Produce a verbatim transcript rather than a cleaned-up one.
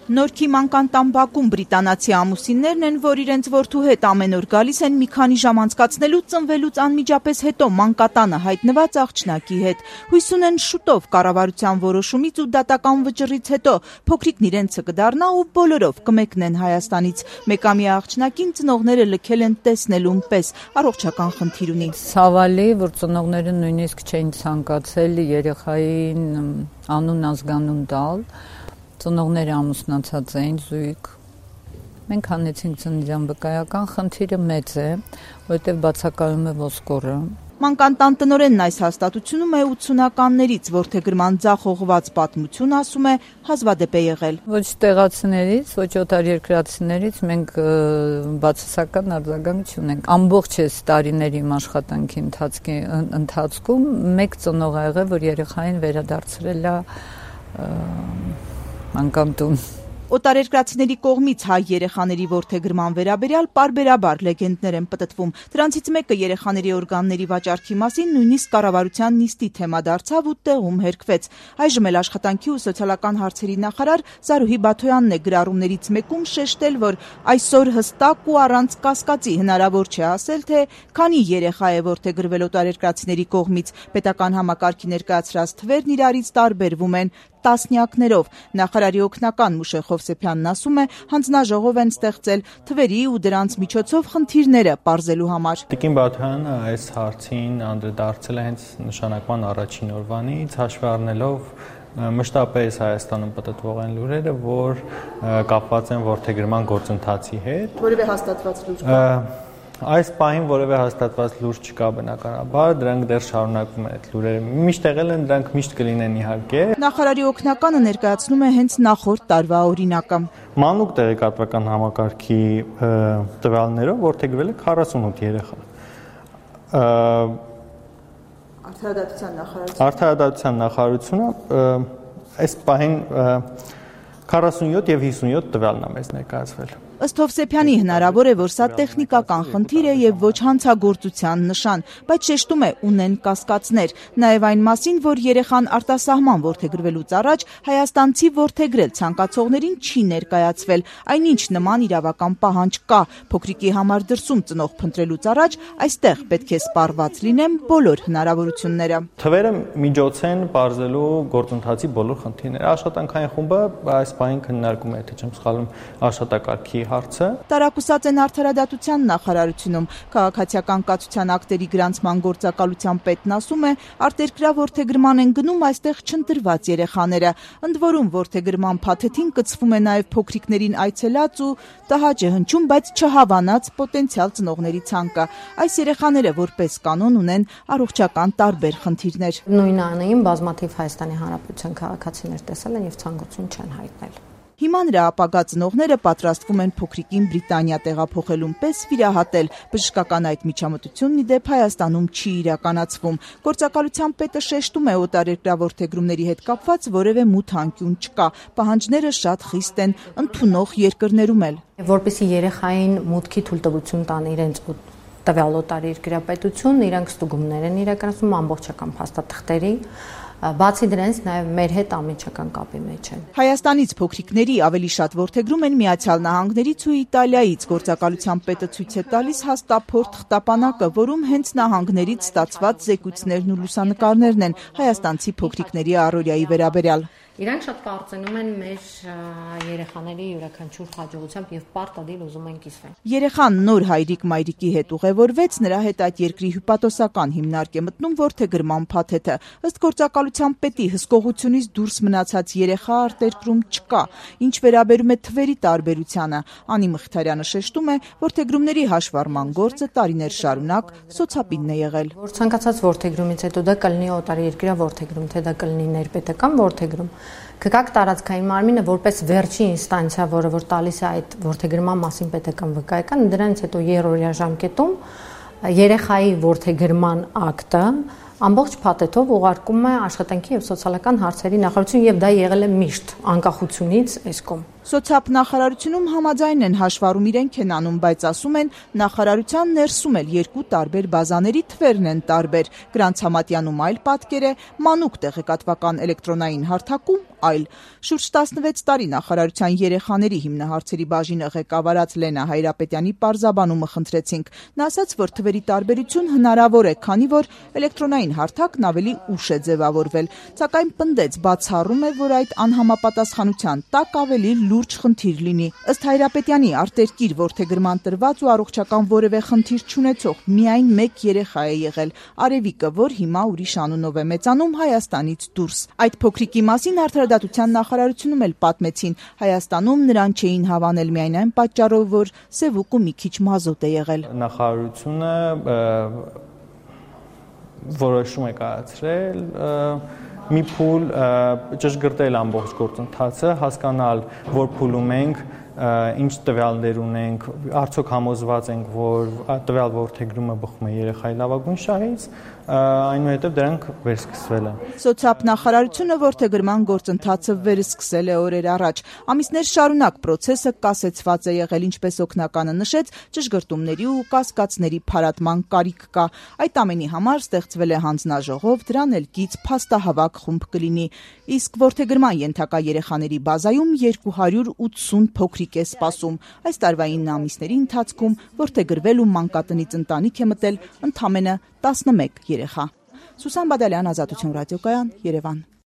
Նորքի մանկան տան բակում բրիտանացի ամուսիններն են, որ իրենց որդու հետ ամեն օր գալիս են մի քանի ժամ անցկացնելու ծնվելուց անմիջապես հետո մանկատանը հայտնված աղջնակի հետ։ Հույս ունեն շուտով կառավարության որոշումից ու դատական վճռից հետո փոքրիկն իրենցը կդառնա ու բոլորով կմեկնեն Հայաստանից։ Մեկամյա աղջնակին ծնողները լքել են տեսնելուն պես, առողջական խնդիր ունի։ Ցավալի, որ ծնողները նույնիսկ չէին ցանկացել երեխային անուն ազգանուն տալ։ Ծնողները ամուսնացած էին զույգ։ Մենք հանեցինք ծննդյան վկայական, խնդիրը մեծ է, որովհետև բացակայում է ոսկորը։ Մանկան տնօրենն այս հաստատությունում է ութսունականներից, որդեգրման ձախողված պատմություն, ասում է, հազվադեպ է եղել։ Ոչ տեղացիներից, ոչ օտարերկրացիներից մենք բացասական արձագանք չունենք։ Ամբողջ այս տարիների իմ աշխատանքի ընթացքի ընթացքում մեկ ծնող ա եղել, որ երեխային վերադարձրել է Անկամտում։ Օտարերկրացիների կողմից հայ երեխաների որդեգրման վերաբերյալ պարբերաբար լեգենդներ են պտտվում։ Դրանցից մեկը երեխաների օրգանների վաճառքի մասին նույնիսկ կառավարության նիստի թեմա դարձավ ու տեղում հերկվեց։ Այժմ էլ աշխատանքի ու սոցիալական հարցերի նախարար Զարուհի Բաթոյանն է գրառումներից մեկում շեշտել, որ այսօր հստակ ու առանց կասկածի հնարավոր չէ ասել, թե քանի երեխա է որդեգրվել օտարերկրացիների կողմից։ Պետական համակարգի ներկայացրած թվերն իրարից տարբերվում են տասնյակներով։ Նախարարի օգնական Մուշե Խովսեփյանն ասում է, հանձնաժողով են ստեղծել թվերի ու դրանց միջոցով խնդիրները պարզելու համար։ Տիկին Բաթոյանը այս հարցին անդրադարձել է հենց նշանակման առաջին օրվանից, հաշվի առնելով մշտապես Հայաստանում պտտվող են լուրերը, որ կապված են որդեգրման գործընթացի հետ։ Որևէ հաստատված լուր կա։ Այս պահին որևէ հաստատված լուր չկա բնականաբար, դրանք դեռ շարունակվում են այդ լուրերը։ Միշտ եղել են, դրանք միշտ կլինեն իհարկե։ Նախարարի օգնականը ներկայացնում է հենց նախորդ տարվա օրինակը։ Մանուկ տեղեկատվական համակարգի տվյալներով որդեգրվել է քառասունութ երեխա։ Արդարադատության նախարարությունը Արդարադատության նախարարությունը այս պահին քառասունյոթ եւ հիսունյոթ տվյալն է մեզ ներկայացվել։ Ըստ Հովսեփյանի հնարավոր է, որ սա տեխնիկական խնդիր է եւ ոչ հանցագործության նշան, բայց շեշտում է ունեն կասկածներ, նաեւ այն մասին, որ երեխան արտասահման որդեգրվելուց առաջ հայաստանցի որդեգրել ցանկացողներին չի ներկայացվել, այնինչ նման իրավական պահանջ կա, փոքրիկի համար դրսում ծնող փնտրելուց առաջ այստեղ պետք է սպառված լինեն բոլոր հնարավորությունները։ Թվերը միջոց են բարձելու գործընթացի բոլոր խնդիրները։ Աշխատանքային խումբը այս պահին քննարկում է, թե չեմ սխալվում, աշխատակարգի հարցը։ Տարակուսած են Արդարադատության նախարարությունում։ Քաղաքացիական կացության ակտերի գրանցման գործակալության պետն ասում է, արտերկրյա որդեգրման են գնում այստեղ չընտրված երեխաները։ Ընդ որում որդեգրման փաթեթին կցվում է նաև փոքրիկներին այցելած ու տհաճ է հնչում, բայց չհավանած պոտենցիալ ծնողների ցանկը։ Այս երեխաները որպես կանոն ունեն առողջական տարբեր խնդիրներ։ Նույն անային բազմաթիվ Հայաստանի Հանրապետության քաղաքացիներ տեսել են եւ ցանկություն չեն հայտնել։ Հիմա նրա ապագա ծնողները պատրաստվում են փոքրիկին Բրիտանիա տեղափոխելուն պես վիրահատել։ Բժշկական այդ միջամտությունն ի դեպ Հայաստանում չի իրականացվում։ Գործակալության պետը շեշտում է, օտարերկրյա որդեգրումների հետ կապված որևէ մութ անկյուն չկա։ Պահանջները շատ խիստ են, ընդունող երկրներում էլ։ Որպեսզի երեխային մուտքի թույլտվություն տան իրենց տվյալ օտարերկրյա պետություն, իրանք ստուգումներ են իրականացնում ամբողջական փաստաթղթերի։ Բացի դրանից նաև մեր հետ անմիջական կապի մեջ են։ Հայաստանից փոքրիկների ավելի շատ որդեգրում են Միացյալ Նահանգներից ու Իտալիայից։ Գործակալության պետը ցույց է տալիս հաստափորդ խտապանակը, որում հենց նահանգներից ստացված զեկույցներն ու լուսանկարներն են հայաստանցի փոքրիկների առօրյայի վերաբերյալ։ Իրանք շատ կարծենում են մեր երեխաների յուրաքանչյուր հաջողությամբ եւ պարտադիր ուզում են կիսվել։ Երեխան նոր հայրիկ-մայրիկի հետ ուղևորվեց, նրա հետ այդ երկրի հյուպատոսական հիմնարկ է մտնում որդեգրման փաթեթը։ Ըստ գործակալության պետի հսկողությունից դուրս մնացած երեխա արտերկրում չկա։ Ինչ վերաբերում է թվերի տարբերությանը, Անի Մխիթարյանը շեշտում է, որդեգրումների հաշվառման գործը տարիներ շարունակ սոցապինն է եղել։ Որ ցանկացած որդեգրումից հետո դա կլինի օտարերկրյա որդեգրում, թե դա կլինի ներպետական որդեգրում, ԿԿԱԿ տարածքային մարմինը որպես վերջին ինստանցիա, որը որ տալիս է այդ որդեգրման մասին պետական վկայական, դրանից հետո երրորդյա ժամկետում երեխայի որդեգրման ակտը ամբողջ փաթեթով ուղարկում է աշխատանքի եւ սոցիալական հարցերի նախարարություն եւ դա եղել է միշտ անկախությունից այս կողմ։ Սոցիալ նախարարությունում համաձայն են հաշվառում իրենք են անում, բայց ասում են նախարարության ներսում էլ երկու տարբեր բազաների թվերն են տարբեր։ Գրանց Համատյանում այլ պատկեր է, մանուկ տեղեկատվական էլեկտրոնային հարթակում այլ։ Շուրջ տասնվեց տարի նախարարության երեխաների հիմնահարցերի բաժինը ղեկավարած Լենա Հայրապետյանի պարզաբանումը խնդրեցինք։ Նա ասաց, որ թվերի տարբերություն հնարավոր է, քանի որ էլեկտրոնային հարթակն ավելի ուշ է ձևավորվել, սակայն պնդեց, բացառում է, որ այդ անհամապատասխանության տակ ավելի լուրջ խնդիր լինի։ Ըստ Հայրապետյանի, արտերկիր որդեգրման տրված ու առողջական որևէ խնդիր չունեցող միայն մեկ երեխա է եղել՝ Արևիկը, որ հիմա ուրիշ անունով է մեծանում Հայաստանից դուրս։ Այդ փոքրիկի մասին Արդարադատության նախարարությունում էլ պատմեցին, Հայաստանում նրան չէին հավանել միայն այն պատճառով, որ սևուկը մի քիչ մազոտ է եղել։ Նախարարությունը որոշում է կայացրել մի փուլ ճշգրտել ամբողջ գործընթացը, հասկանալ, որ փուլում ենք, ինչ տվյալներ ունենք, արդյոք համոզված ենք, որ տվյալ որդեգրումը բխում է երեխայի լավագույն շահից, այնուհետև դրանք վերսկսվել են։ Սոցիալ նախարարությունը որդեգրման գործընթացը վերսկսել է օրեր առաջ։ Ամիսներ շարունակ process-ը կասեցված է եղել, ինչպես օգնականը նշեց, ճշգրտումների ու կասկածների փարատման կարիք կա։ Այդ ամենի համար ստեղծվել է հանձնաժողով, դրան էլ կից փաստահավաք խումբ կլինի։ Իսկ որդեգրման ենթակա երեխաների բազայում երկու հարյուր ութսուն փոքրիկ է սպասում։ Այս տարվա ինը ամիսների ընթացքում որդեգրվել ու մանկատնից ընտանիք է մտել ընդամենը տասնմեկ երեխա։ Սուսան Բադալյան, Ազատություն ռադիոկայան, Երևան։